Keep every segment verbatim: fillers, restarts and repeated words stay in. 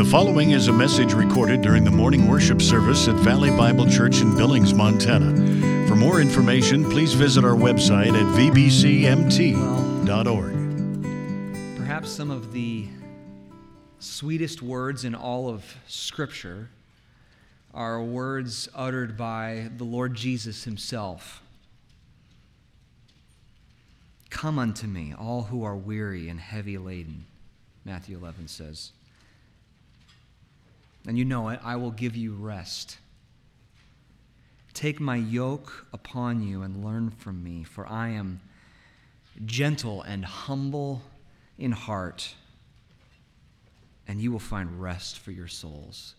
following is a message recorded during the morning worship service at Valley Bible Church in Billings, Montana. For more information, please visit our website at v b c m t dot org. Perhaps some of the sweetest words in all of Scripture are words uttered by the Lord Jesus himself. Come unto me, all who are weary and heavy laden, Matthew eleven says. And you know it, I will give you rest. Take my yoke upon you and learn from me, for I am gentle and humble in heart, and you will find rest for your souls.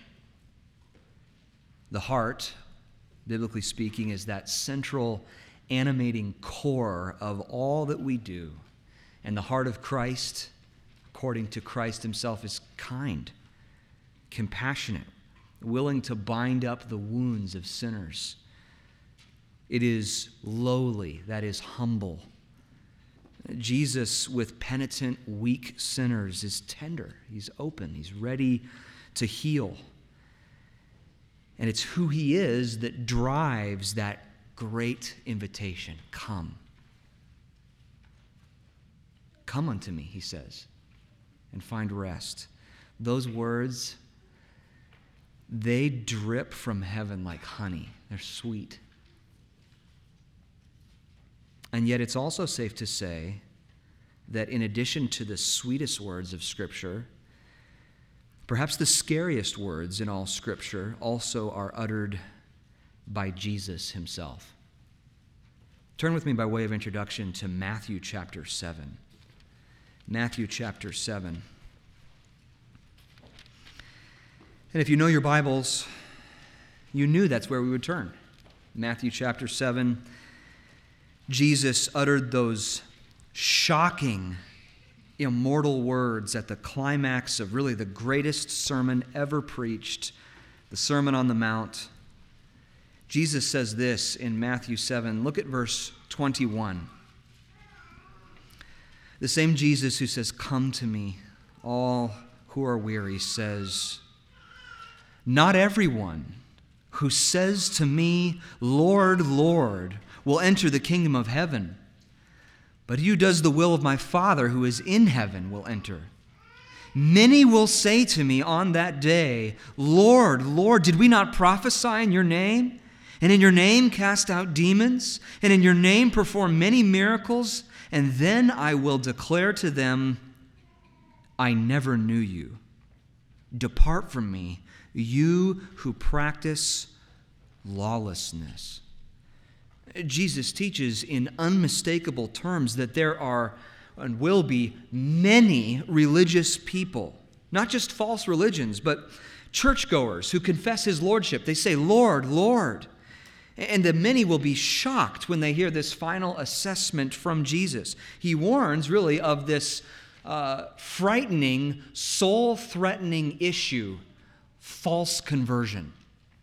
The heart, biblically speaking, is that central animating core of all that we do. And the heart of Christ, according to Christ himself, is kind, compassionate, willing to bind up the wounds of sinners. It is lowly, that is humble. Jesus, with penitent, weak sinners, is tender. He's open. He's ready to heal. And it's who he is that drives that great invitation. Come. Come unto me, he says, and find rest. Those words, they drip from heaven like honey. They're sweet. And yet it's also safe to say that in addition to the sweetest words of Scripture, perhaps the scariest words in all Scripture also are uttered by Jesus himself. Turn with me by way of introduction to Matthew chapter seven. Matthew chapter seven. And if you know your Bibles, you knew that's where we would turn. Matthew chapter seven, Jesus uttered those shocking, immortal words at the climax of really the greatest sermon ever preached, the Sermon on the Mount. Jesus says this in Matthew seven. Look at verse twenty-one. The same Jesus who says, "Come to me, all who are weary," says, "Not everyone who says to me, 'Lord, Lord,' will enter the kingdom of heaven, but he who does the will of my Father who is in heaven will enter. Many will say to me on that day, 'Lord, Lord, did we not prophesy in your name? And in your name cast out demons? And in your name perform many miracles?' And then I will declare to them, 'I never knew you. Depart from me, you who practice lawlessness.'" Jesus teaches in unmistakable terms that there are and will be many religious people, not just false religions, but churchgoers who confess his lordship. They say, "Lord, Lord." And the many will be shocked when they hear this final assessment from Jesus. He warns really of this uh, frightening, soul-threatening issue, false conversion,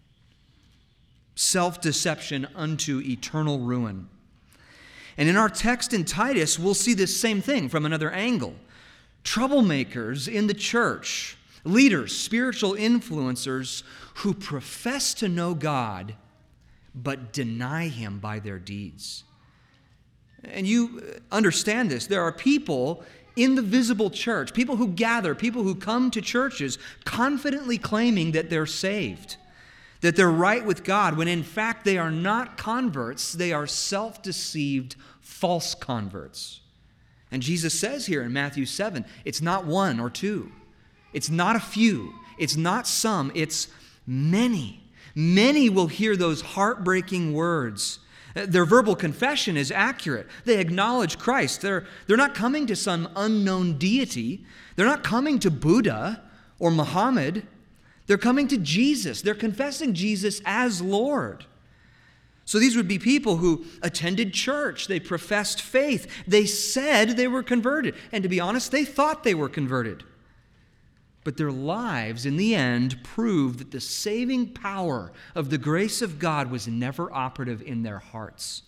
self-deception unto eternal ruin. And in our text in Titus, we'll see this same thing from another angle. Troublemakers in the church, leaders, spiritual influencers who profess to know God but deny him by their deeds. And you understand this. There are people in the visible church, people who gather, people who come to churches confidently claiming that they're saved, that they're right with God, when in fact they are not converts, they are self-deceived false converts. And Jesus says here in Matthew seven, it's not one or two, it's not a few, it's not some, it's many. Many will hear those heartbreaking words. Their verbal confession is accurate. They acknowledge Christ. They're, they're not coming to some unknown deity. They're not coming to Buddha or Muhammad. They're coming to Jesus. They're confessing Jesus as Lord. So these would be people who attended church. They professed faith. They said they were converted. And to be honest, they thought they were converted. But their lives, in the end, proved that the saving power of the grace of God was never operative in their hearts.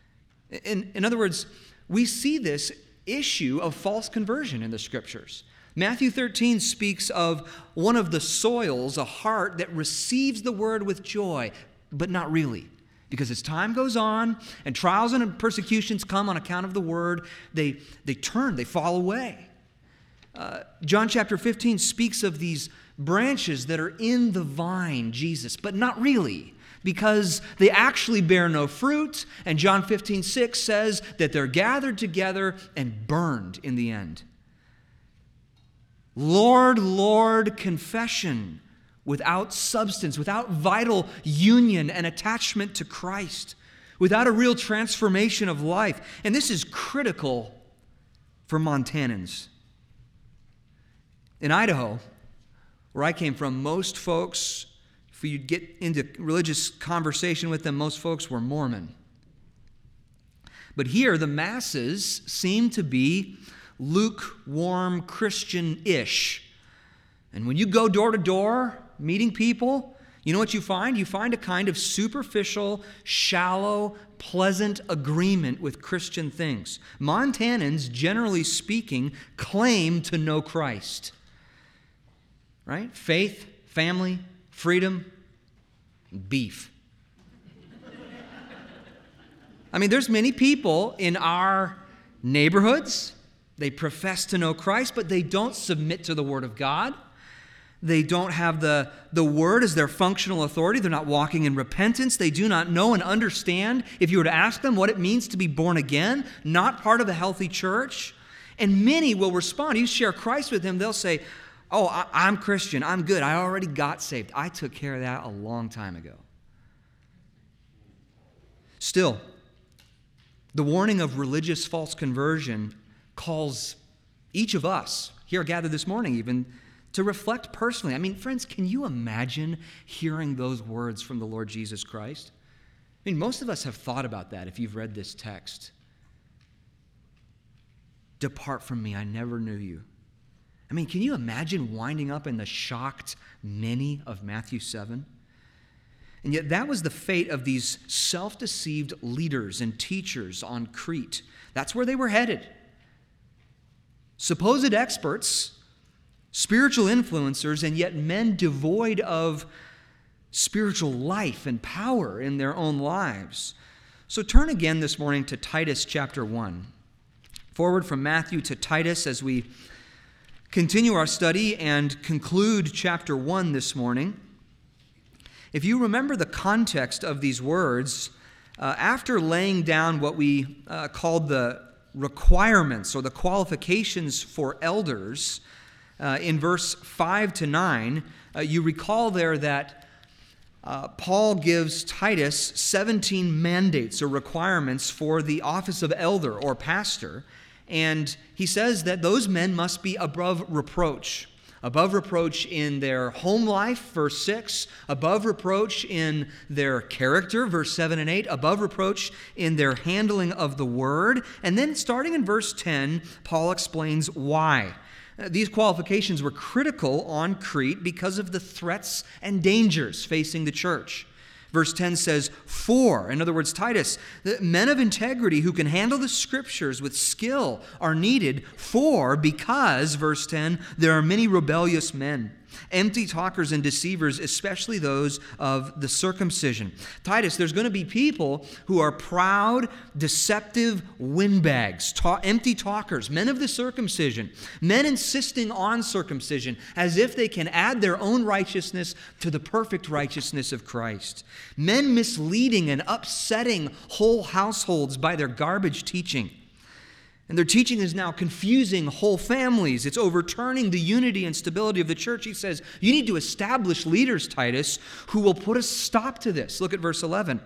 In, in other words, we see this issue of false conversion in the Scriptures. Matthew thirteen speaks of one of the soils, a heart that receives the word with joy, but not really. Because as time goes on and trials and persecutions come on account of the word, they, they turn, they fall away. Uh, John chapter fifteen speaks of these branches that are in the vine, Jesus, but not really, because they actually bear no fruit. And John fifteen six says that they're gathered together and burned in the end. Lord, Lord, confession without substance, without vital union and attachment to Christ, without a real transformation of life. And this is critical for Montanans. In Idaho, where I came from, most folks, if you'd get into religious conversation with them, most folks were Mormon. But here, the masses seem to be lukewarm Christian-ish. And when you go door to door, meeting people, you know what you find? You find a kind of superficial, shallow, pleasant agreement with Christian things. Montanans, generally speaking, claim to know Christ. Right? Faith, family, freedom, beef. I mean, there's many people in our neighborhoods. They profess to know Christ, but they don't submit to the Word of God. They don't have the, the Word as their functional authority. They're not walking in repentance. They do not know and understand, if you were to ask them what it means to be born again, not part of a healthy church. And many will respond. You share Christ with them, they'll say, oh, I, I'm Christian. I'm good. I already got saved. I took care of that a long time ago. Still, the warning of religious false conversion calls each of us, here gathered this morning even, to reflect personally. I mean, friends, can you imagine hearing those words from the Lord Jesus Christ? I mean, most of us have thought about that if you've read this text. Depart from me, I never knew you. I mean, can you imagine winding up in the shocked many of Matthew seven? And yet that was the fate of these self-deceived leaders and teachers on Crete. That's where they were headed. Supposed experts, spiritual influencers, and yet men devoid of spiritual life and power in their own lives. So turn again this morning to Titus chapter one. Forward from Matthew to Titus as we continue our study and conclude chapter one this morning. If you remember the context of these words, uh, after laying down what we uh, called the requirements or the qualifications for elders, uh, in verse five to nine, uh, you recall there that uh, Paul gives Titus seventeen mandates or requirements for the office of elder or pastor. And he says that those men must be above reproach. Above reproach in their home life, verse six. Above reproach in their character, verse seven and eight. Above reproach in their handling of the word. And then starting in verse ten, Paul explains why. These qualifications were critical on Crete because of the threats and dangers facing the church. Verse ten says, for, in other words, Titus, the men of integrity who can handle the scriptures with skill are needed, for, because, verse ten, there are many rebellious men, empty talkers and deceivers, especially those of the circumcision. Titus, there's going to be people who are proud, deceptive windbags, ta- empty talkers, men of the circumcision, men insisting on circumcision as if they can add their own righteousness to the perfect righteousness of Christ. Men misleading and upsetting whole households by their garbage teaching. And their teaching is now confusing whole families. It's overturning the unity and stability of the church. He says, you need to establish leaders, Titus, who will put a stop to this. Look at verse eleven.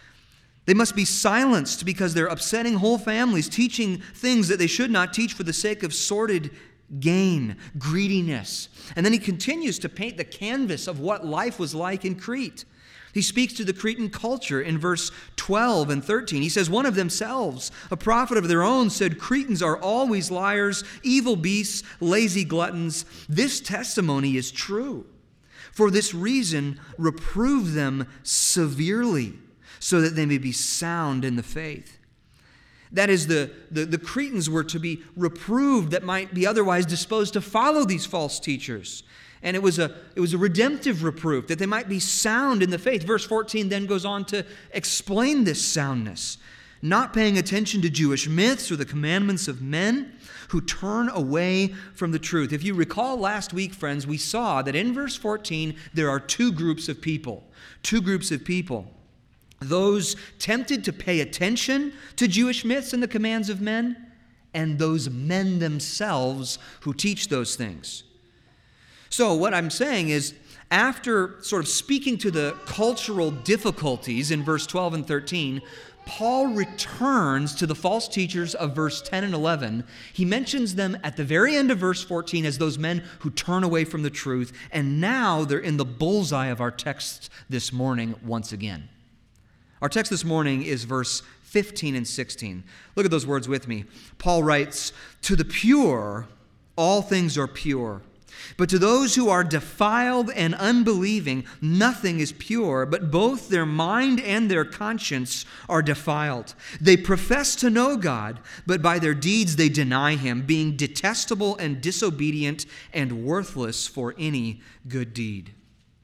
They must be silenced because they're upsetting whole families, teaching things that they should not teach for the sake of sordid gain, greediness. And then he continues to paint the canvas of what life was like in Crete. He speaks to the Cretan culture in verse twelve and thirteen. He says, one of themselves, a prophet of their own, said, Cretans are always liars, evil beasts, lazy gluttons. This testimony is true. For this reason, reprove them severely, so that they may be sound in the faith. That is, the, the, the Cretans were to be reproved that might be otherwise disposed to follow these false teachers. And it was a it was a redemptive reproof, that they might be sound in the faith. Verse fourteen then goes on to explain this soundness. Not paying attention to Jewish myths or the commandments of men who turn away from the truth. If you recall last week, friends, we saw that in verse fourteen, there are two groups of people. Two groups of people. Those tempted to pay attention to Jewish myths and the commands of men, and those men themselves who teach those things. So what I'm saying is, after sort of speaking to the cultural difficulties in verse twelve and thirteen, Paul returns to the false teachers of verse ten and eleven. He mentions them at the very end of verse fourteen as those men who turn away from the truth, and now they're in the bullseye of our text this morning once again. Our text this morning is verse fifteen and sixteen. Look at those words with me. Paul writes, "To the pure, all things are pure. But to those who are defiled and unbelieving, nothing is pure, but both their mind and their conscience are defiled. They profess to know God, but by their deeds they deny Him, being detestable and disobedient and worthless for any good deed."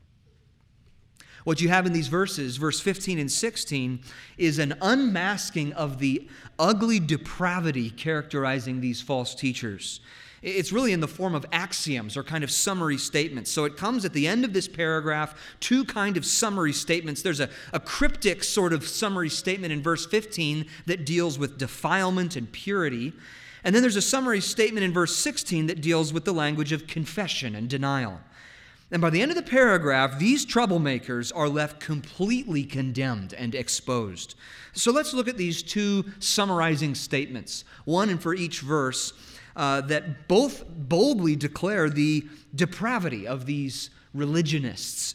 What you have in these verses, verse fifteen and sixteen, is an unmasking of the ugly depravity characterizing these false teachers. It's really in the form of axioms or kind of summary statements. So it comes at the end of this paragraph, two kind of summary statements. There's a, a cryptic sort of summary statement in verse fifteen that deals with defilement and purity. And then there's a summary statement in verse sixteen that deals with the language of confession and denial. And by the end of the paragraph, these troublemakers are left completely condemned and exposed. So let's look at these two summarizing statements, one and for each verse, Uh, that both boldly declare the depravity of these religionists.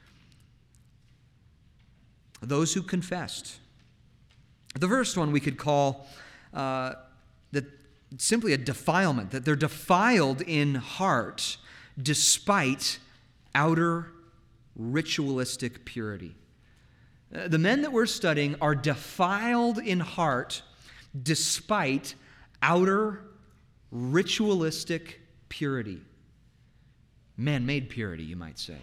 Those who confessed. The first one we could call uh, that simply a defilement, that they're defiled in heart despite outer ritualistic purity. Uh, the men that we're studying are defiled in heart despite outer ritualistic purity. Man-made purity, you might say.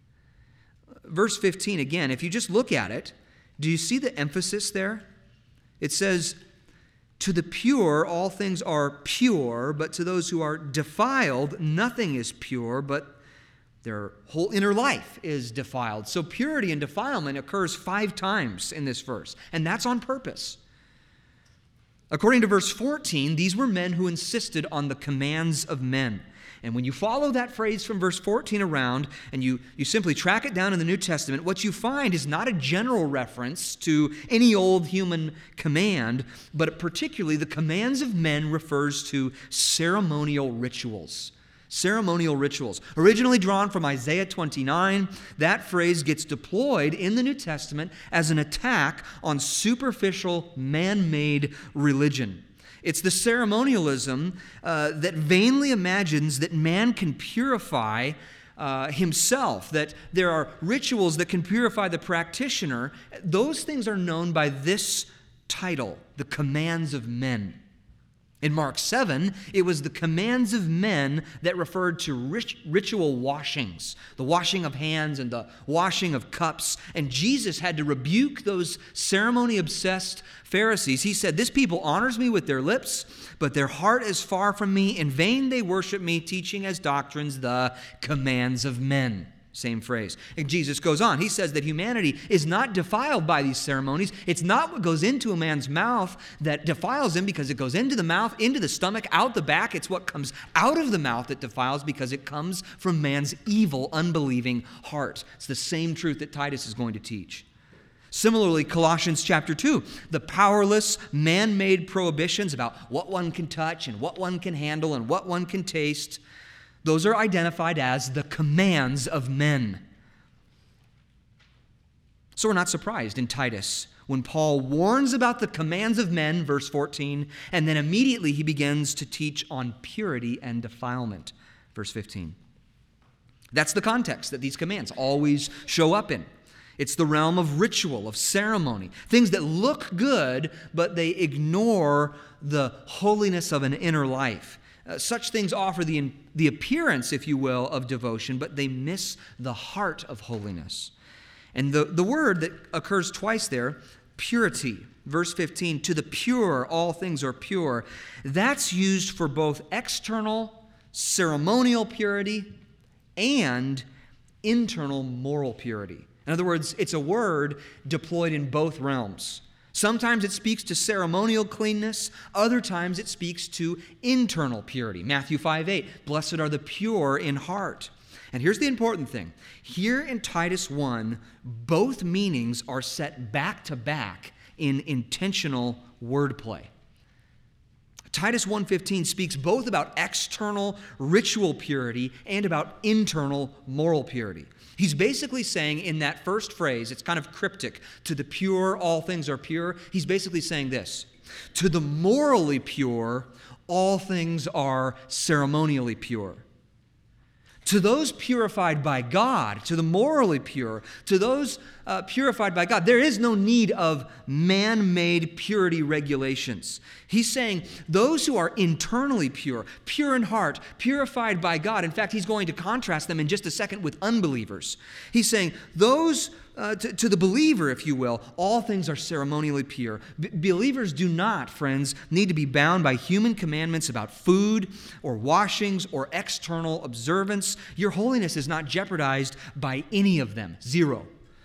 Verse fifteen, again, if you just look at it, do you see the emphasis there? It says, "To the pure, all things are pure, but to those who are defiled, nothing is pure, but their whole inner life is defiled." So purity and defilement occurs five times in this verse, and that's on purpose. According to verse fourteen, these were men who insisted on the commands of men. And when you follow that phrase from verse fourteen around and you, you simply track it down in the New Testament, what you find is not a general reference to any old human command, but particularly the commands of men refers to ceremonial rituals. Ceremonial rituals. Originally drawn from Isaiah twenty-nine, that phrase gets deployed in the New Testament as an attack on superficial, man-made religion. It's the ceremonialism uh, that vainly imagines that man can purify uh, himself, that there are rituals that can purify the practitioner. Those things are known by this title, the commands of men. In Mark seven, it was the commands of men that referred to rit- ritual washings, the washing of hands and the washing of cups. And Jesus had to rebuke those ceremony-obsessed Pharisees. He said, "This people honors me with their lips, but their heart is far from me. In vain they worship me, teaching as doctrines the commands of men." Same phrase. And Jesus goes on. He says that humanity is not defiled by these ceremonies. It's not what goes into a man's mouth that defiles him, because it goes into the mouth, into the stomach, out the back. It's what comes out of the mouth that defiles, because it comes from man's evil, unbelieving heart. It's the same truth that Titus is going to teach. Similarly, Colossians chapter two, the powerless, man-made prohibitions about what one can touch and what one can handle and what one can taste, those are identified as the commands of men. So we're not surprised in Titus when Paul warns about the commands of men, verse fourteen, and then immediately he begins to teach on purity and defilement, verse fifteen. That's the context that these commands always show up in. It's the realm of ritual, of ceremony, things that look good, but they ignore the holiness of an inner life. Uh, such things offer the, the appearance, if you will, of devotion, but they miss the heart of holiness. And the, the word that occurs twice there, purity, verse fifteen, to the pure, all things are pure. That's used for both external, ceremonial purity and internal moral purity. In other words, it's a word deployed in both realms. Sometimes it speaks to ceremonial cleanness. Other times it speaks to internal purity. Matthew five eight, blessed are the pure in heart. And here's the important thing. Here in Titus one, both meanings are set back to back in intentional wordplay. Titus one fifteen speaks both about external ritual purity and about internal moral purity. He's basically saying in that first phrase, it's kind of cryptic, to the pure, all things are pure. He's basically saying this, to the morally pure, all things are ceremonially pure. To those purified by God, to the morally pure, to those uh, purified by God, there is no need of man-made purity regulations. He's saying those who are internally pure, pure in heart, purified by God. In fact, he's going to contrast them in just a second with unbelievers. He's saying those uh, to, to the believer, if you will, all things are ceremonially pure. B- believers do not, friends, need to be bound by human commandments about food or washings or external observance. Your holiness is not jeopardized by any of them. Zero.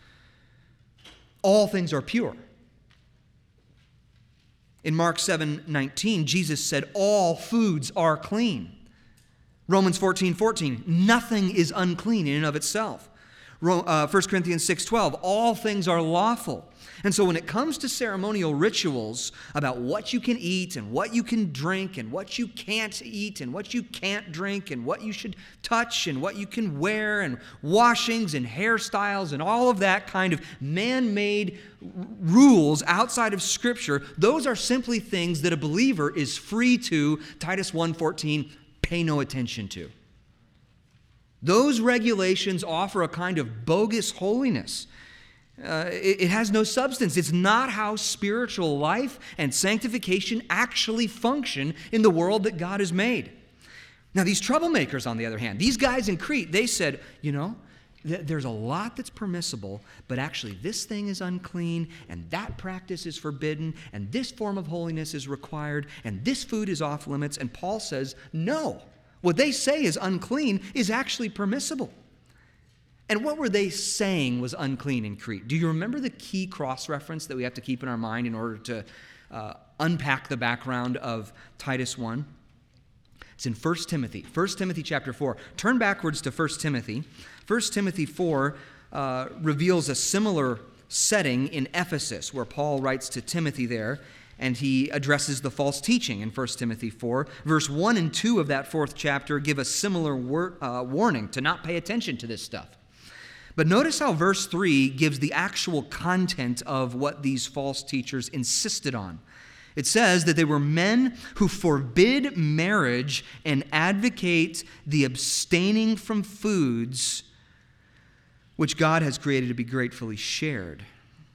All things are pure. In Mark seven nineteen, Jesus said, all foods are clean. Romans fourteen fourteen, nothing is unclean in and of itself. Uh, First Corinthians six twelve, all things are lawful. And so when it comes to ceremonial rituals about what you can eat and what you can drink and what you can't eat and what you can't drink and what you should touch and what you can wear and washings and hairstyles and all of that kind of man-made rules outside of Scripture, those are simply things that a believer is free to, Titus one fourteen, pay no attention to. Those regulations offer a kind of bogus holiness. Uh, it, it has no substance. It's not how spiritual life and sanctification actually function in the world that God has made. Now, these troublemakers, on the other hand, these guys in Crete, they said, you know, th- there's a lot that's permissible, but actually this thing is unclean, and that practice is forbidden, and this form of holiness is required, and this food is off limits. And Paul says, no. What they say is unclean is actually permissible. And what were they saying was unclean in Crete? Do you remember the key cross-reference that we have to keep in our mind in order to uh, unpack the background of Titus one? It's in First Timothy. First Timothy chapter four. Turn backwards to First Timothy. First Timothy four uh, reveals a similar setting in Ephesus where Paul writes to Timothy there. And he addresses the false teaching in First Timothy four. Verse one and two of that fourth chapter give a similar wor- uh, warning to not pay attention to this stuff. But notice how verse three gives the actual content of what these false teachers insisted on. It says that they were men who forbid marriage and advocate the abstaining from foods which God has created to be gratefully shared.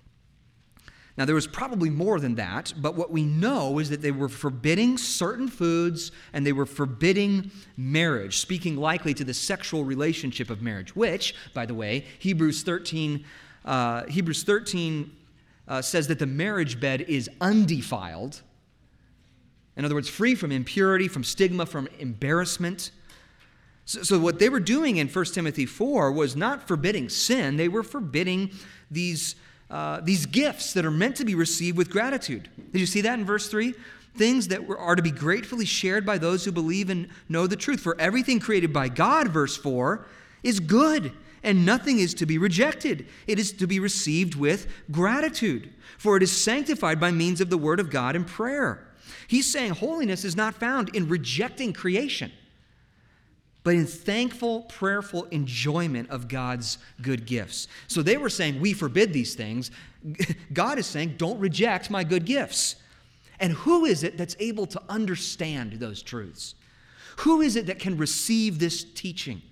Now, there was probably more than that, but what we know is that they were forbidding certain foods and they were forbidding marriage, speaking likely to the sexual relationship of marriage, which, by the way, Hebrews thirteen, uh, Hebrews thirteen uh, says that the marriage bed is undefiled. In other words, free from impurity, from stigma, from embarrassment. So, so what they were doing in First Timothy four was not forbidding sin, they were forbidding these Uh, these gifts that are meant to be received with gratitude. Did you see that in verse three? Things that were, are to be gratefully shared by those who believe and know the truth. For everything created by God, verse four, is good, and nothing is to be rejected. It is to be received with gratitude, for it is sanctified by means of the word of God and prayer. He's saying holiness is not found in rejecting creation, but in thankful, prayerful enjoyment of God's good gifts. So they were saying, we forbid these things. God is saying, don't reject my good gifts. And who is it that's able to understand those truths? Who is it that can receive this teaching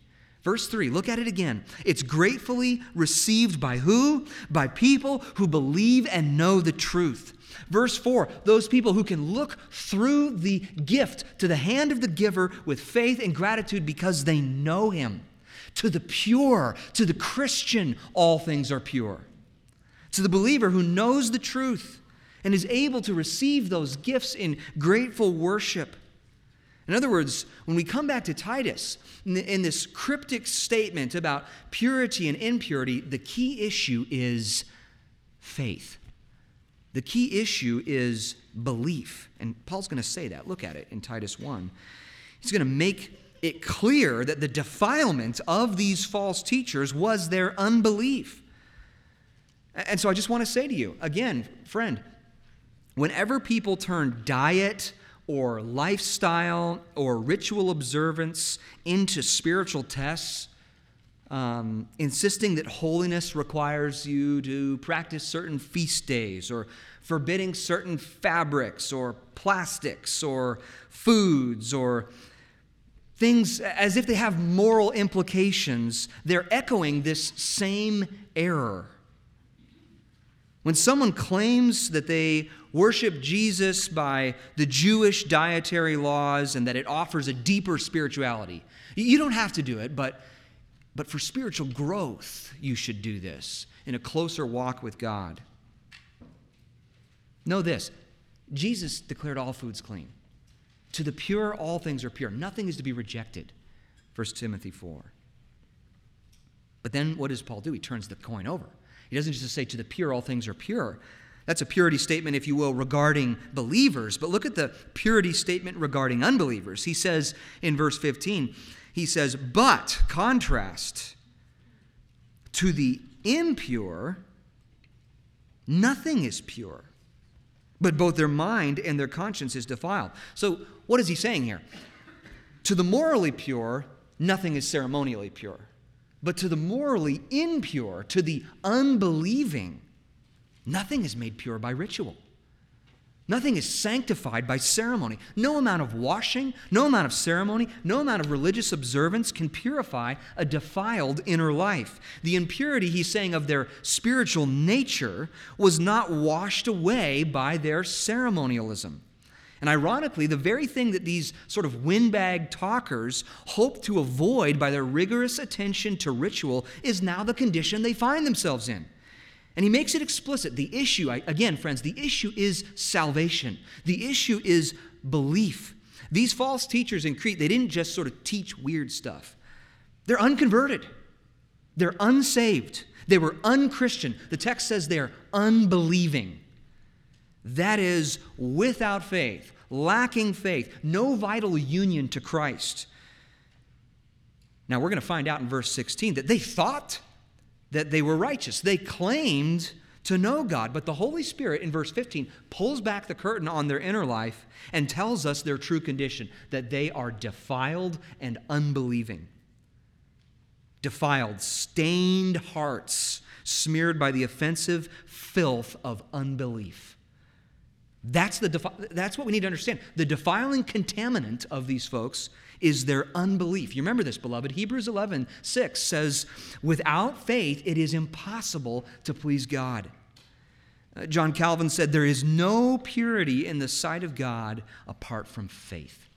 Verse three, look at it again. It's gratefully received by who? By people who believe and know the truth. Verse four, those people who can look through the gift to the hand of the giver with faith and gratitude because they know him. To the pure, to the Christian, all things are pure. To the believer who knows the truth and is able to receive those gifts in grateful worship. In other words, when we come back to Titus, in, in this cryptic statement about purity and impurity, the key issue is faith. The key issue is belief. And Paul's going to say that. Look at it in Titus one. He's going to make it clear that the defilement of these false teachers was their unbelief. And so I just want to say to you, again, friend, whenever people turn diet or lifestyle or ritual observance into spiritual tests, um, insisting that holiness requires you to practice certain feast days, or forbidding certain fabrics or plastics or foods or things as if they have moral implications, they're echoing this same error. When someone claims that they worship Jesus by the Jewish dietary laws and that it offers a deeper spirituality, you don't have to do it, but, but for spiritual growth, you should do this in a closer walk with God. Know this, Jesus declared all foods clean. To the pure, all things are pure. Nothing is to be rejected, First Timothy four. But then what does Paul do? He turns the coin over. He doesn't just say to the pure, all things are pure. That's a purity statement, if you will, regarding believers. But look at the purity statement regarding unbelievers. He says in verse fifteen, he says, but, contrast, to the impure, nothing is pure, but both their mind and their conscience is defiled. So what is he saying here? To the morally pure, nothing is ceremonially pure. But to the morally impure, to the unbelieving, nothing is made pure by ritual. Nothing is sanctified by ceremony. No amount of washing, no amount of ceremony, no amount of religious observance can purify a defiled inner life. The impurity, he's saying, of their spiritual nature was not washed away by their ceremonialism. And ironically, the very thing that these sort of windbag talkers hope to avoid by their rigorous attention to ritual is now the condition they find themselves in. And he makes it explicit. The issue, again, friends, the issue is salvation. The issue is belief. These false teachers in Crete, they didn't just sort of teach weird stuff. They're unconverted. They're unsaved. They were unchristian. The text says they're unbelieving. That is, without faith, lacking faith, no vital union to Christ. Now, we're going to find out in verse sixteen that they thought that they were righteous. They claimed to know God, but the Holy Spirit, in verse fifteen, pulls back the curtain on their inner life and tells us their true condition, that they are defiled and unbelieving. Defiled, stained hearts, smeared by the offensive filth of unbelief. That's, the defi- that's what we need to understand. The defiling contaminant of these folks is their unbelief. You remember this, beloved. Hebrews eleven six says, without faith, it is impossible to please God. Uh, John Calvin said, there is no purity in the sight of God apart from faith.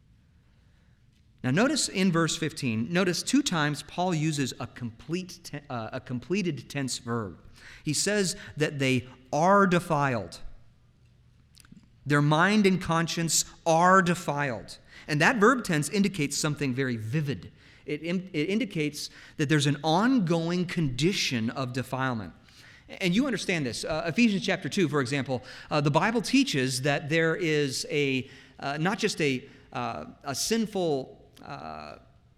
Now notice in verse fifteen, notice two times Paul uses a complete, te- uh, a completed tense verb. He says that they are defiled. Their mind and conscience are defiled. And that verb tense indicates something very vivid. It, it indicates that there's an ongoing condition of defilement. And you understand this. Uh, Ephesians chapter two, for example, uh, the Bible teaches that there is a, uh, not just a, uh, a sinful uh,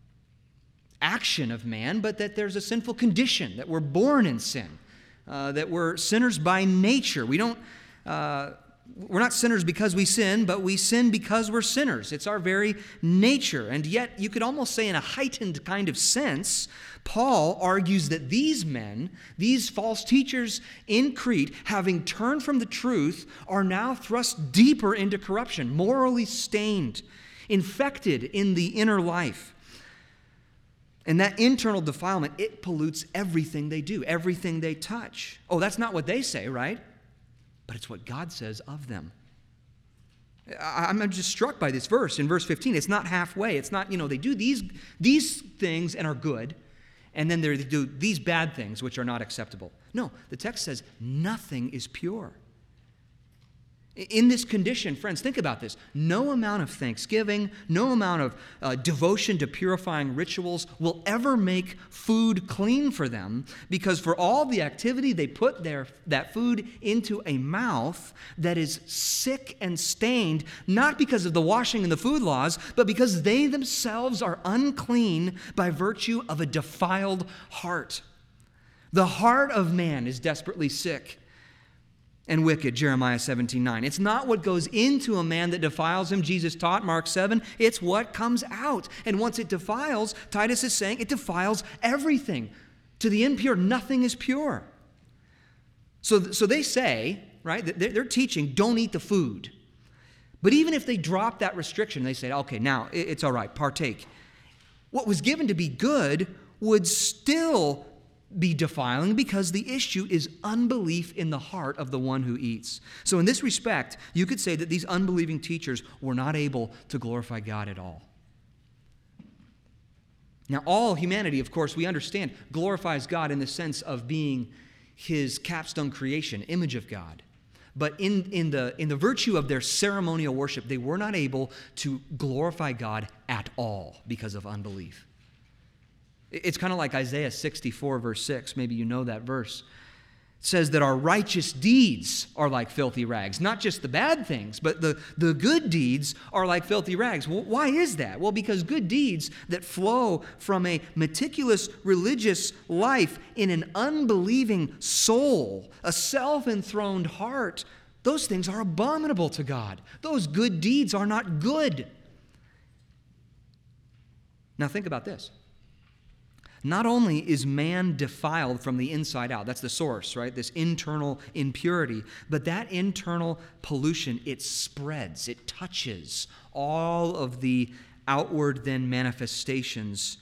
action of man, but that there's a sinful condition, that we're born in sin, uh, that we're sinners by nature. We don't... Uh, We're not sinners because we sin, but we sin because we're sinners. It's our very nature. And yet, you could almost say in a heightened kind of sense, Paul argues that these men, these false teachers in Crete, having turned from the truth, are now thrust deeper into corruption, morally stained, infected in the inner life. And that internal defilement, it pollutes everything they do, everything they touch. Oh, that's not what they say, right? But it's what God says of them. I'm just struck by this verse in verse fifteen. It's not halfway. It's not, you know, they do these, these things and are good, and then they do these bad things which are not acceptable. No, the text says nothing is pure. In this condition, friends, think about this. No amount of thanksgiving, no amount of uh, devotion to purifying rituals will ever make food clean for them, because for all the activity, they put their, that food into a mouth that is sick and stained, not because of the washing and the food laws, but because they themselves are unclean by virtue of a defiled heart. The heart of man is desperately sick and wicked, Jeremiah seventeen nine. It's not what goes into a man that defiles him, Jesus taught, Mark seven. It's what comes out. And once it defiles, Titus is saying it defiles everything. To the impure, nothing is pure. So, so they say, right, they're, they're teaching, don't eat the food. But even if they drop that restriction, they say, okay, now it's all right, partake. What was given to be good would still be defiling, because the issue is unbelief in the heart of the one who eats. So in this respect, you could say that these unbelieving teachers were not able to glorify God at all. Now, all humanity, of course, we understand, glorifies God in the sense of being his capstone creation, image of God. But in, in, the, in the virtue of their ceremonial worship, they were not able to glorify God at all because of unbelief. It's kind of like Isaiah sixty-four, verse six. Maybe you know that verse. It says that our righteous deeds are like filthy rags. Not just the bad things, but the, the good deeds are like filthy rags. Well, why is that? Well, because good deeds that flow from a meticulous religious life in an unbelieving soul, a self-enthroned heart, those things are abominable to God. Those good deeds are not good. Now think about this. Not only is man defiled from the inside out, that's the source, right? This internal impurity, but that internal pollution, it spreads, it touches all of the outward then manifestations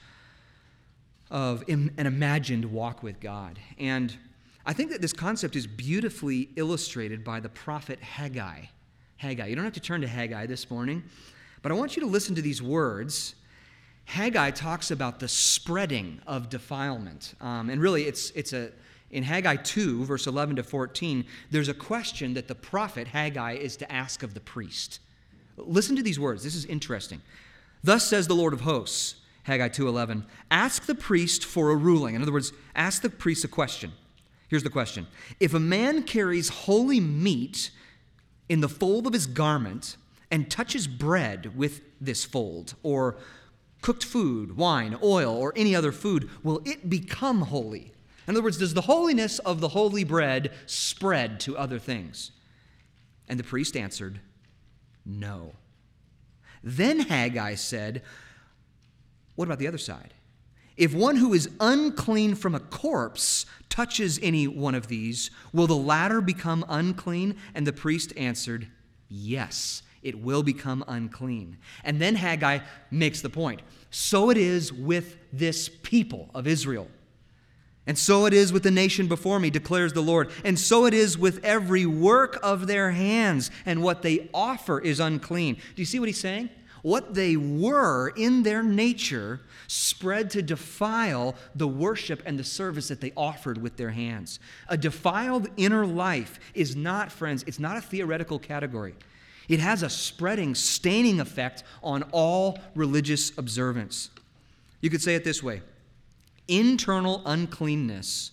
of an imagined walk with God. And I think that this concept is beautifully illustrated by the prophet Haggai. Haggai. You don't have to turn to Haggai this morning, but I want you to listen to these words. Haggai talks about the spreading of defilement. Um, and really, it's it's a in Haggai two, verse eleven to fourteen, there's a question that the prophet Haggai is to ask of the priest. Listen to these words. This is interesting. Thus says the Lord of hosts, Haggai two eleven, ask the priest for a ruling. In other words, ask the priest a question. Here's the question. If a man carries holy meat in the fold of his garment and touches bread with this fold, or cooked food, wine, oil, or any other food, will it become holy? In other words, does the holiness of the holy bread spread to other things? And the priest answered, no. Then Haggai said, what about the other side? If one who is unclean from a corpse touches any one of these, will the latter become unclean? And the priest answered, yes, it will become unclean. And then Haggai makes the point. So it is with this people of Israel. And so it is with the nation before me, declares the Lord. And so it is with every work of their hands, and what they offer is unclean. Do you see what he's saying? What they were in their nature spread to defile the worship and the service that they offered with their hands. A defiled inner life is not, friends, it's not a theoretical category. It has a spreading, staining effect on all religious observance. You could say it this way. Internal uncleanness,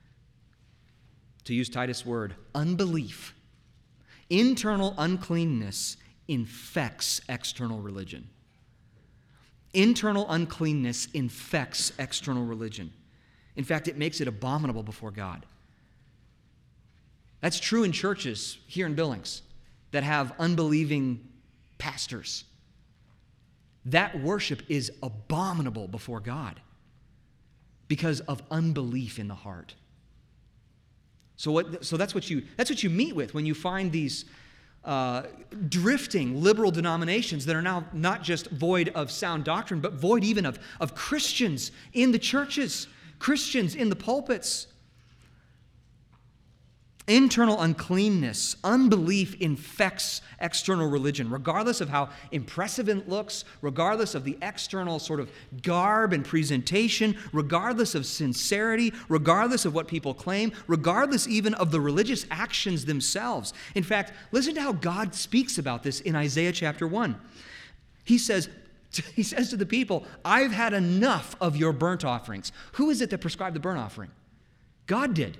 to use Titus' word, unbelief. Internal uncleanness infects external religion. Internal uncleanness infects external religion. In fact, it makes it abominable before God. That's true in churches here in Billings that have unbelieving pastors. That worship is abominable before God because of unbelief in the heart. So what? So that's what you that's what you meet with when you find these uh, drifting liberal denominations that are now not just void of sound doctrine, but void even of, of Christians in the churches, Christians in the pulpits. Internal uncleanness, unbelief infects external religion, regardless of how impressive it looks, regardless of the external sort of garb and presentation, regardless of sincerity, regardless of what people claim, regardless even of the religious actions themselves. In fact, listen to how God speaks about this in Isaiah chapter one. He says, he says to the people, I've had enough of your burnt offerings. Who is it that prescribed the burnt offering? God did.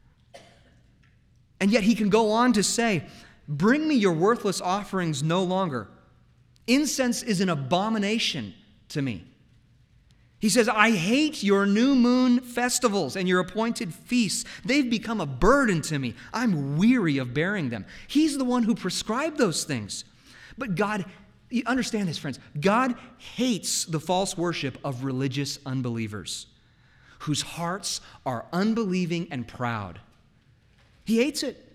And yet he can go on to say, bring me your worthless offerings no longer. Incense is an abomination to me. He says, I hate your new moon festivals and your appointed feasts. They've become a burden to me. I'm weary of bearing them. He's the one who prescribed those things. But God, you understand this, friends, God hates the false worship of religious unbelievers whose hearts are unbelieving and proud. He hates it.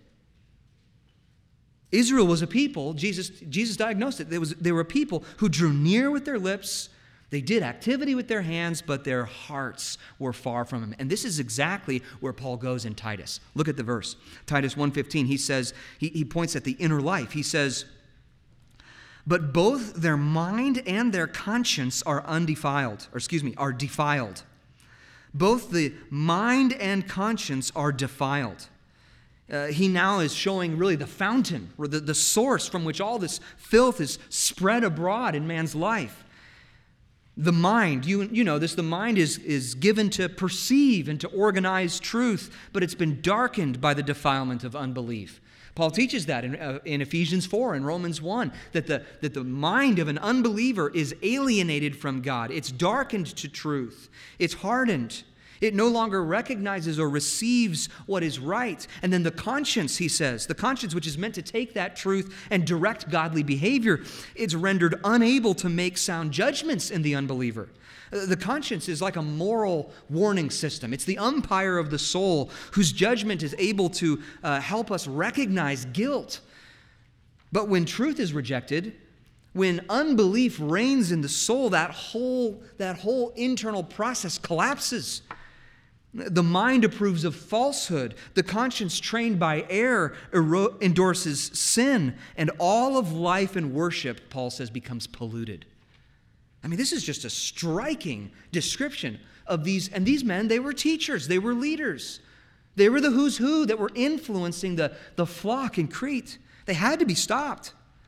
Israel was a people, Jesus, Jesus diagnosed it. There was, they were a people who drew near with their lips. They did activity with their hands, but their hearts were far from him. And this is exactly where Paul goes in Titus. Look at the verse. Titus one fifteen, he says, he, he points at the inner life. He says, but both their mind and their conscience are undefiled, or excuse me, are defiled. Both the mind and conscience are defiled. Uh, he now is showing really the fountain, or the, the source from which all this filth is spread abroad in man's life. The mind, you, you know this, the mind is, is given to perceive and to organize truth, but it's been darkened by the defilement of unbelief. Paul teaches that in, uh, in Ephesians four and Romans one, that the, that the mind of an unbeliever is alienated from God. It's darkened to truth. It's hardened. It no longer recognizes or receives what is right. And then the conscience, he says, the conscience which is meant to take that truth and direct godly behavior, it's rendered unable to make sound judgments in the unbeliever. The conscience is like a moral warning system. It's the umpire of the soul whose judgment is able to uh, help us recognize guilt. But when truth is rejected, when unbelief reigns in the soul, that whole, that whole internal process collapses. The mind approves of falsehood. The conscience, trained by error, ero- endorses sin. And all of life and worship, Paul says, becomes polluted. I mean, this is just a striking description of these. And these men, they were teachers. They were leaders. They were the who's who that were influencing the, the flock in Crete. They had to be stopped.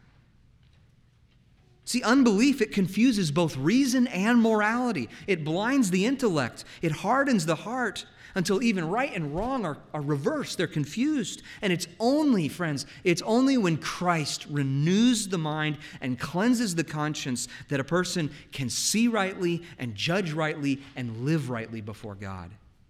See, unbelief, it confuses both reason and morality. It blinds the intellect. It hardens the heart until even right and wrong are, are reversed. They're confused. And it's only, friends, it's only when Christ renews the mind and cleanses the conscience that a person can see rightly and judge rightly and live rightly before God.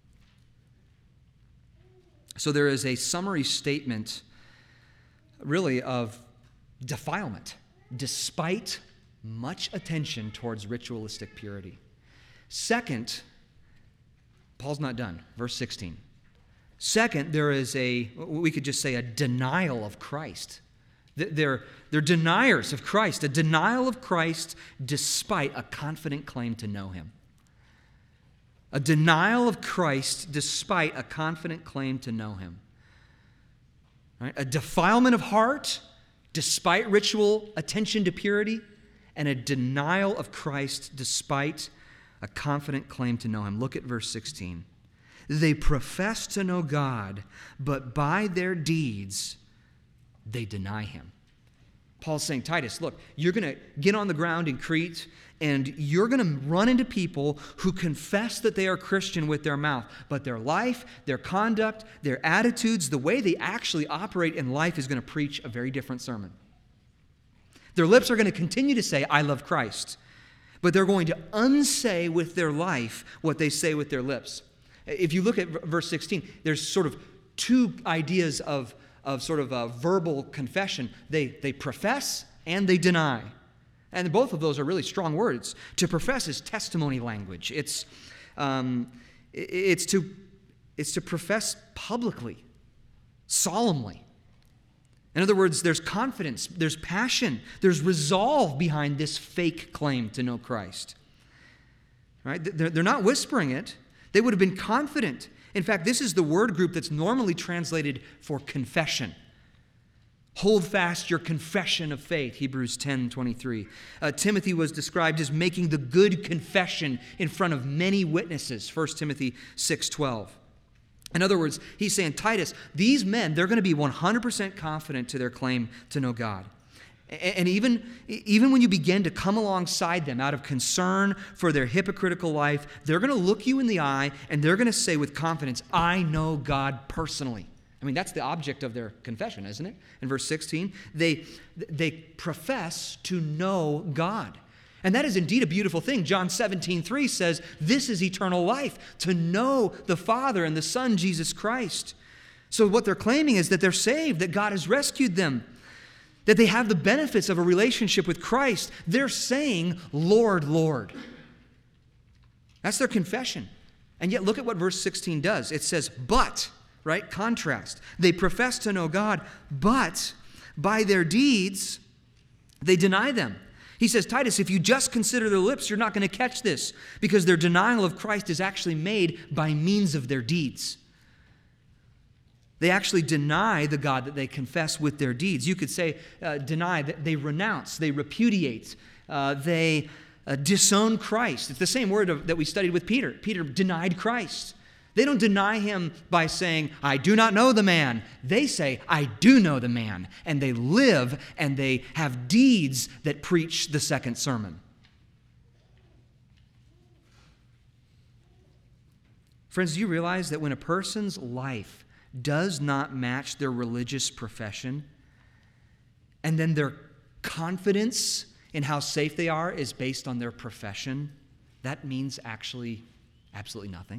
So there is a summary statement, really, of defilement, despite much attention towards ritualistic purity. Second, Paul's not done. Verse sixteen. Second, there is a, we could just say, a denial of Christ. They're, they're deniers of Christ, a denial of Christ despite a confident claim to know him. A denial of Christ despite a confident claim to know him. Right? A defilement of heart despite ritual attention to purity, and a denial of Christ despite a confident claim to know him. Look at verse sixteen. They profess to know God, but by their deeds they deny him. Paul's saying, Titus, look, you're going to get on the ground in Crete, and you're going to run into people who confess that they are Christian with their mouth, but their life, their conduct, their attitudes, the way they actually operate in life is going to preach a very different sermon. Their lips are going to continue to say, I love Christ, but they're going to unsay with their life what they say with their lips. If you look at verse sixteen, there's sort of two ideas of, of sort of a verbal confession. They, they profess and they deny. And both of those are really strong words. To profess is testimony language. It's, um, it's, to, it's to profess publicly, solemnly. In other words, there's confidence, there's passion, there's resolve behind this fake claim to know Christ. Right? They're not whispering it. They would have been confident. In fact, this is the word group that's normally translated for confession. Hold fast your confession of faith, Hebrews ten twenty-three. Uh, Timothy was described as making the good confession in front of many witnesses, First Timothy six twelve. In other words, he's saying, Titus, these men, they're going to be one hundred percent confident to their claim to know God. And even, even when you begin to come alongside them out of concern for their hypocritical life, they're going to look you in the eye and they're going to say with confidence, I know God personally. I mean, that's the object of their confession, isn't it? In verse sixteen, they, they profess to know God. And that is indeed a beautiful thing. John seventeen three says, this is eternal life, to know the Father and the Son, Jesus Christ. So what they're claiming is that they're saved, that God has rescued them, that they have the benefits of a relationship with Christ. They're saying, Lord, Lord. That's their confession. And yet look at what verse sixteen does. It says, but, right? Contrast. They profess to know God, but by their deeds, they deny them. He says, Titus, if you just consider their lips, you're not going to catch this, because their denial of Christ is actually made by means of their deeds. They actually deny the God that they confess with their deeds. You could say uh, deny, that they renounce, they repudiate, uh, they uh, disown Christ. It's the same word of, that we studied with Peter. Peter denied Christ. They don't deny him by saying, I do not know the man. They say, I do know the man. And they live and they have deeds that preach the second sermon. Friends, do you realize that when a person's life does not match their religious profession, and then their confidence in how safe they are is based on their profession, that means actually absolutely nothing?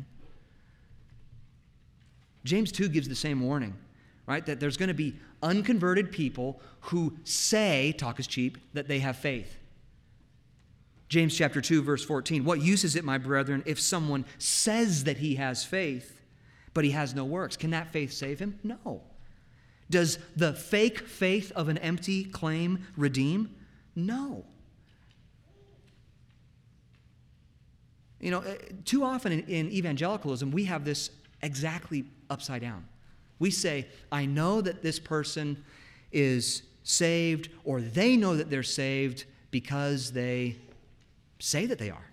James two gives the same warning, right? That there's going to be unconverted people who say, talk is cheap, that they have faith. James chapter two, verse fourteen, what use is it, my brethren, if someone says that he has faith, but he has no works? Can that faith save him? No. Does the fake faith of an empty claim redeem? No. You know, too often in, in evangelicalism, we have this exactly upside down. We say, I know that this person is saved, or they know that they're saved because they say that they are.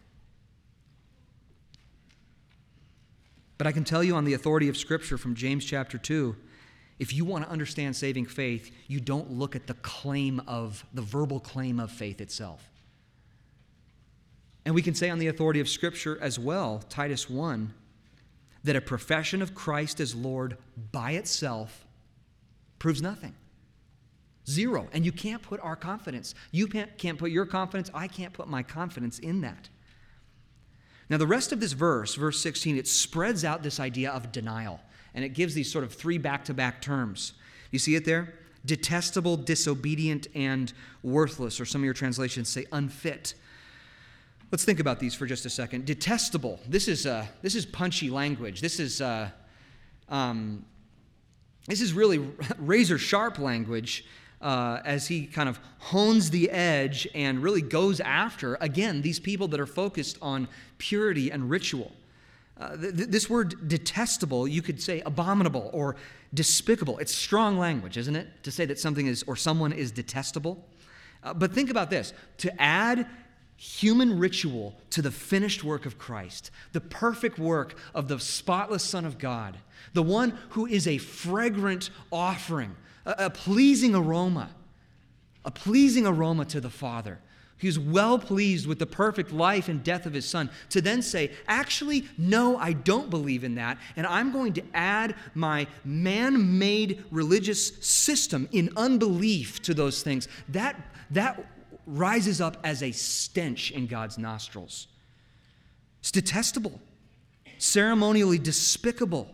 But I can tell you on the authority of Scripture from James chapter two, if you want to understand saving faith, you don't look at the claim of, the verbal claim of faith itself. And we can say on the authority of Scripture as well, Titus one, that a profession of Christ as Lord by itself proves nothing. Zero. And you can't put our confidence. You can't, can't put your confidence. I can't put my confidence in that. Now, the rest of this verse, verse sixteen, it spreads out this idea of denial. And it gives these sort of three back-to-back terms. You see it there? Detestable, disobedient, and worthless. Or some of your translations say unfit. Let's think about these for just a second. Detestable. This is uh, this is punchy language. This is uh, um, this is really razor sharp language uh, as he kind of hones the edge and really goes after, again, these people that are focused on purity and ritual. Uh, th- this word detestable, you could say abominable or despicable. It's strong language, isn't it? To say that something is or someone is detestable. Uh, but think about this. To add human ritual to the finished work of Christ, the perfect work of the spotless Son of God, the one who is a fragrant offering, a, a pleasing aroma, a pleasing aroma to the Father. He's well pleased with the perfect life and death of his Son, to then say, actually, no, I don't believe in that, and I'm going to add my man-made religious system in unbelief to those things. That, that rises up as a stench in God's nostrils. It's detestable, ceremonially despicable.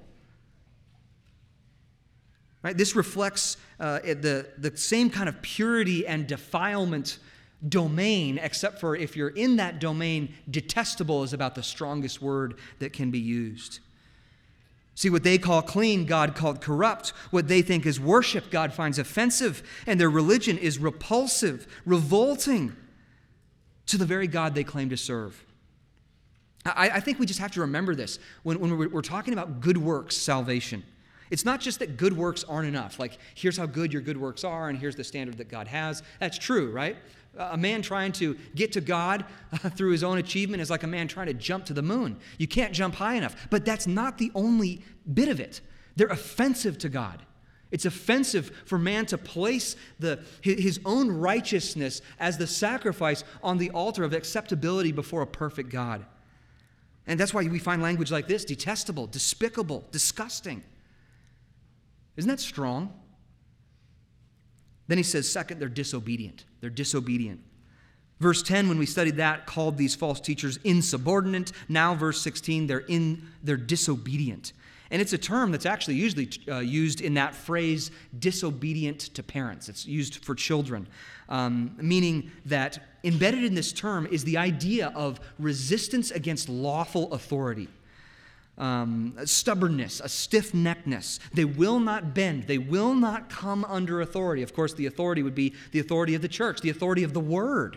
Right? This reflects uh, the, the same kind of purity and defilement domain, except for if you're in that domain, detestable is about the strongest word that can be used. See, what they call clean, God called corrupt. What they think is worship, God finds offensive. And their religion is repulsive, revolting to the very God they claim to serve. I, I think we just have to remember this when, when we're, we're talking about good works salvation. It's not just that good works aren't enough. Like, here's how good your good works are, and here's the standard that God has. That's true, right? A man trying to get to God uh, through his own achievement is like a man trying to jump to the moon. You can't jump high enough. But that's not the only bit of it. They're offensive to God. It's offensive for man to place the, his own righteousness as the sacrifice on the altar of acceptability before a perfect God. And that's why we find language like this: detestable, despicable, disgusting. Isn't that strong? Then he says, second, they're disobedient. They're disobedient. Verse ten, when we studied that, called these false teachers insubordinate. Now, verse sixteen, they're in, they're disobedient. And it's a term that's actually usually uh, used in that phrase, disobedient to parents. It's used for children, um, meaning that embedded in this term is the idea of resistance against lawful authority. Um, a stubbornness, a stiff-neckedness. They will not bend. They will not come under authority. Of course, the authority would be the authority of the church, the authority of the Word.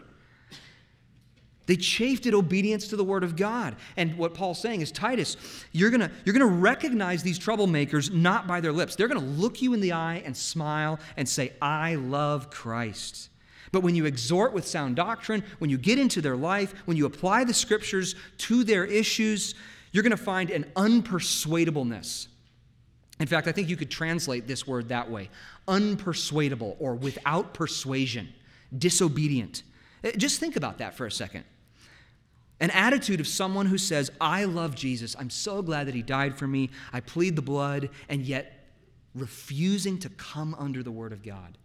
They chafed at obedience to the Word of God. And what Paul's saying is, Titus, you're going you're gonna recognize these troublemakers not by their lips. They're going to look you in the eye and smile and say, I love Christ. But when you exhort with sound doctrine, when you get into their life, when you apply the Scriptures to their issues, you're going to find an unpersuadableness. In fact, I think you could translate this word that way: unpersuadable, or without persuasion, disobedient. Just think about that for a second. An attitude of someone who says, I love Jesus. I'm so glad that he died for me. I plead the blood, and yet refusing to come under the Word of God.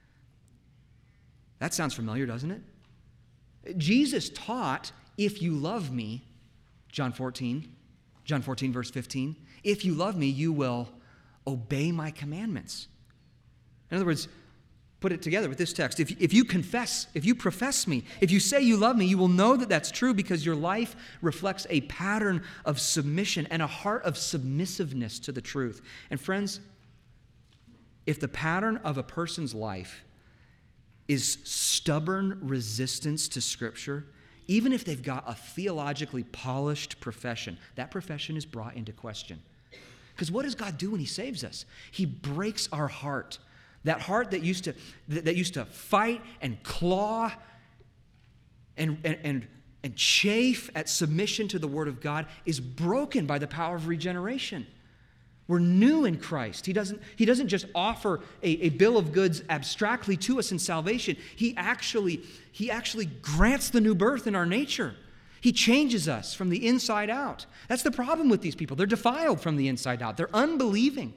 That sounds familiar, doesn't it? Jesus taught, if you love me, John fourteen, John fourteen, verse fifteen, if you love me, you will obey my commandments. In other words, put it together with this text. If, if you confess, if you profess me, if you say you love me, you will know that that's true because your life reflects a pattern of submission and a heart of submissiveness to the truth. And friends, if the pattern of a person's life is stubborn resistance to Scripture, even if they've got a theologically polished profession, that profession is brought into question. Because what does God do when he saves us? He breaks our heart. That heart that used to, that used to fight and claw and, and, and, and chafe at submission to the Word of God is broken by the power of regeneration. We're new in Christ. He doesn't, he doesn't just offer a, a bill of goods abstractly to us in salvation. He actually, he actually grants the new birth in our nature. He changes us from the inside out. That's the problem with these people. They're defiled from the inside out. They're unbelieving.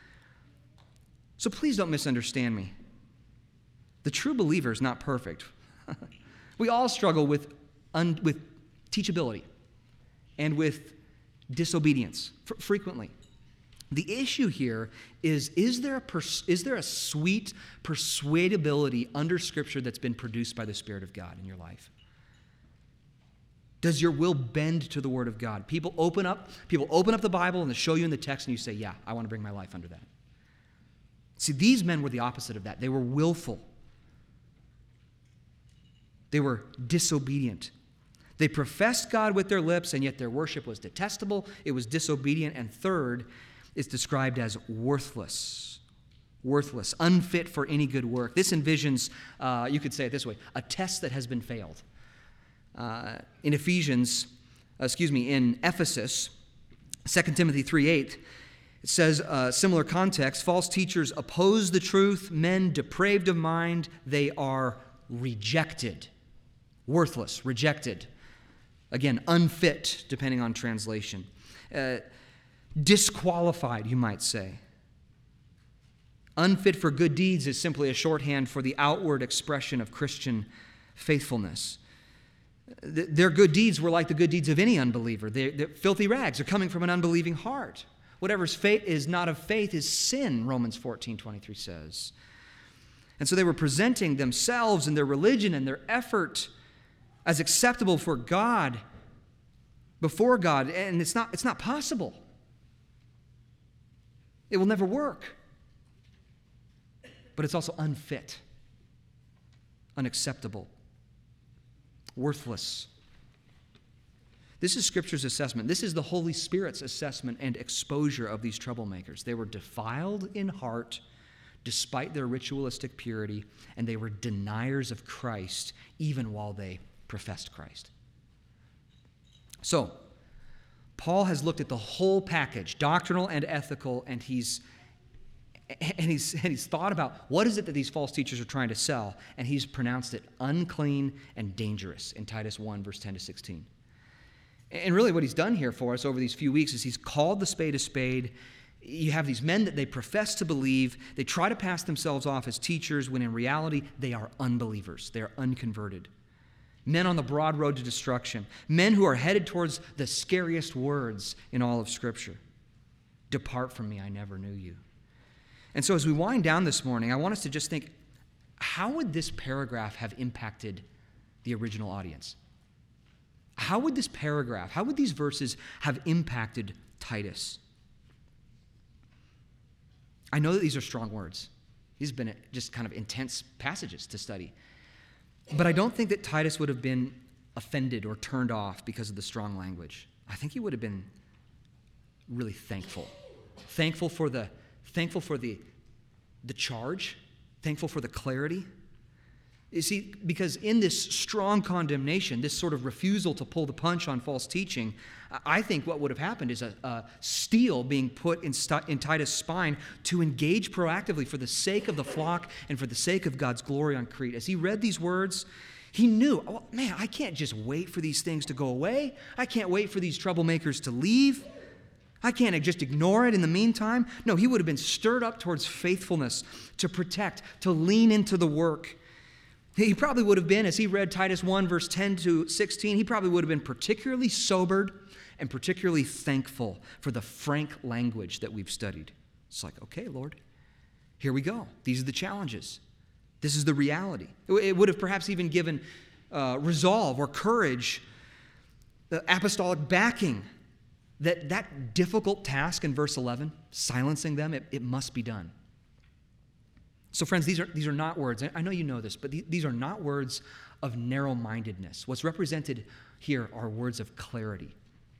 So please don't misunderstand me. The true believer is not perfect. We all struggle with, un, with teachability and with disobedience f- frequently. The issue here is, is there, a pers- is there a sweet persuadability under Scripture that's been produced by the Spirit of God in your life? Does your will bend to the Word of God? People open up, people open up the Bible and they show you in the text and you say, yeah, I want to bring my life under that. See, these men were the opposite of that. They were willful. They were disobedient. They professed God with their lips, and yet their worship was detestable. It was disobedient. And third, it's described as worthless. Worthless, unfit for any good work. This envisions, uh, you could say it this way, a test that has been failed. Uh, in Ephesians, uh, excuse me, in Ephesus, Second Timothy three eight, it says, uh, similar context, false teachers oppose the truth, men depraved of mind, they are rejected. Worthless, rejected. Again, unfit, depending on translation. Uh, disqualified, you might say. Unfit for good deeds is simply a shorthand for the outward expression of Christian faithfulness. Their good deeds were like the good deeds of any unbeliever. They're, they're filthy rags. They're coming from an unbelieving heart. Whatever's faith is not of faith is sin, Romans fourteen twenty-three says. And so they were presenting themselves and their religion and their effort as acceptable for God, before God, and it's not, it's not possible. It will never work. But it's also unfit, unacceptable, worthless. This is Scripture's assessment. This is the Holy Spirit's assessment and exposure of these troublemakers. They were defiled in heart despite their ritualistic purity, and they were deniers of Christ even while they professed Christ. So, Paul has looked at the whole package, doctrinal and ethical, and he's and he's and he's thought about what is it that these false teachers are trying to sell, and he's pronounced it unclean and dangerous in Titus one, verse ten to sixteen. And really what he's done here for us over these few weeks is he's called the spade a spade. You have these men that they profess to believe. They try to pass themselves off as teachers when in reality they are unbelievers. They are unconverted. Men on the broad road to destruction. Men who are headed towards the scariest words in all of Scripture. Depart from me, I never knew you. And so as we wind down this morning, I want us to just think, how would this paragraph have impacted the original audience? How would this paragraph, how would these verses have impacted Titus? I know that these are strong words. These have been just kind of intense passages to study. But I don't think that Titus would have been offended or turned off because of the strong language. I think he would have been really thankful. Thankful for the thankful for the, the charge, thankful for the clarity. You see, because in this strong condemnation, this sort of refusal to pull the punch on false teaching, I think what would have happened is a, a steel being put in, in Titus' spine to engage proactively for the sake of the flock and for the sake of God's glory on Crete. As he read these words, he knew, oh, man, I can't just wait for these things to go away. I can't wait for these troublemakers to leave. I can't just ignore it in the meantime. No, he would have been stirred up towards faithfulness, to protect, to lean into the work. He probably would have been, as he read Titus one, verse ten to sixteen, he probably would have been particularly sobered and particularly thankful for the frank language that we've studied. It's like, okay, Lord, here we go. These are the challenges. This is the reality. It would have perhaps even given uh, resolve or courage, the apostolic backing, that that difficult task in verse eleven, silencing them, it, it must be done. So friends, these are, these are not words, I know you know this, but these are not words of narrow-mindedness. What's represented here are words of clarity.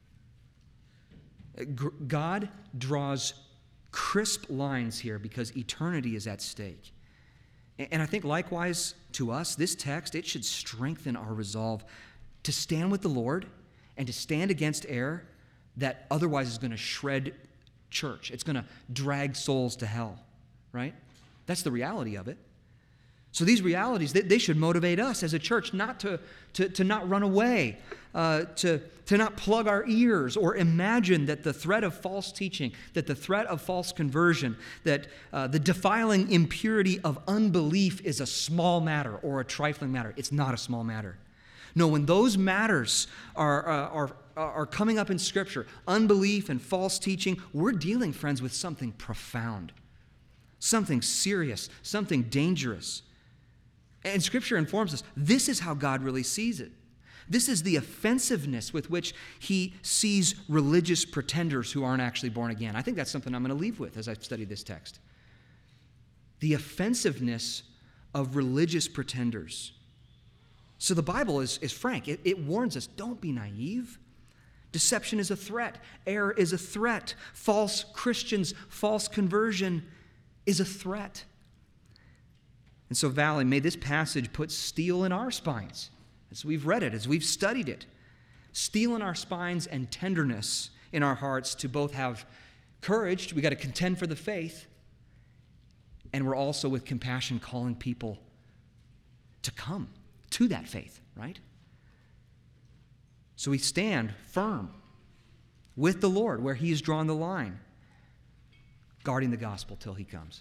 God draws crisp lines here because eternity is at stake. And I think likewise to us, this text, it should strengthen our resolve to stand with the Lord and to stand against error that otherwise is going to shred church. It's going to drag souls to hell, right? That's the reality of it. So these realities, they, they should motivate us as a church not to, to, to not run away, uh, to, to not plug our ears or imagine that the threat of false teaching, that the threat of false conversion, that uh, the defiling impurity of unbelief is a small matter or a trifling matter. It's not a small matter. No, when those matters are, uh, are, are coming up in Scripture, unbelief and false teaching, we're dealing, friends, with something profound. Something serious, something dangerous. And Scripture informs us this is how God really sees it. This is the offensiveness with which he sees religious pretenders who aren't actually born again. I think that's something I'm going to leave with as I study this text. The offensiveness of religious pretenders. So the Bible is, is frank. It, it warns us, don't be naive. Deception is a threat. Error is a threat. False Christians, false conversion is a threat. And so, Valley, may this passage put steel in our spines as we've read it, as we've studied it. Steel in our spines and tenderness in our hearts to both have courage, we got to contend for the faith, and we're also with compassion calling people to come to that faith, right? So we stand firm with the Lord where he has drawn the line, guarding the gospel till he comes.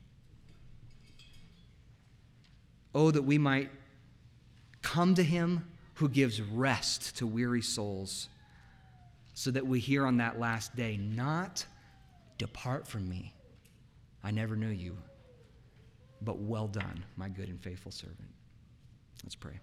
Oh, that we might come to him who gives rest to weary souls, so that we hear on that last day, not depart from me, I never knew you, but well done, my good and faithful servant. Let's pray.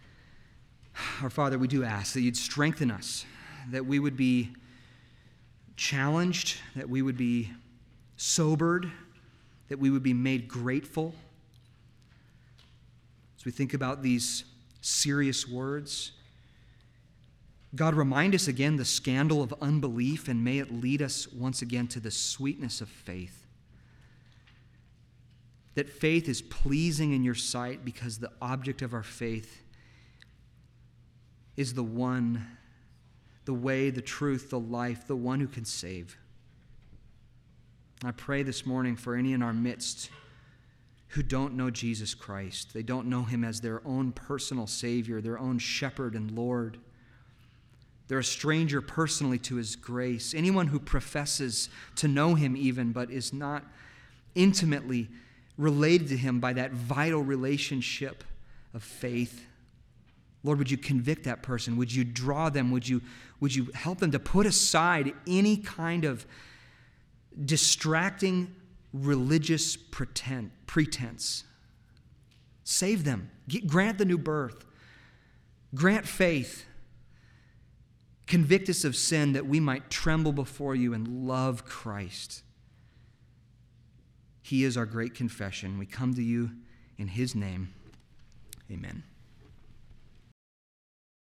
Our Father, we do ask that you'd strengthen us, that we would be challenged, that we would be sobered, that we would be made grateful. As we think about these serious words, God, remind us again the scandal of unbelief, and may it lead us once again to the sweetness of faith. That faith is pleasing in your sight because the object of our faith is the one, the way, the truth, the life, the one who can save. I pray this morning for any in our midst who don't know Jesus Christ. They don't know him as their own personal Savior, their own shepherd and Lord. They're a stranger personally to his grace. Anyone who professes to know him even, but is not intimately related to him by that vital relationship of faith. Lord, would you convict that person? Would you draw them? Would you, would you help them to put aside any kind of distracting religious pretend, pretense? Save them. Get, grant the new birth. Grant faith. Convict us of sin that we might tremble before you and love Christ. He is our great confession. We come to you in his name. Amen.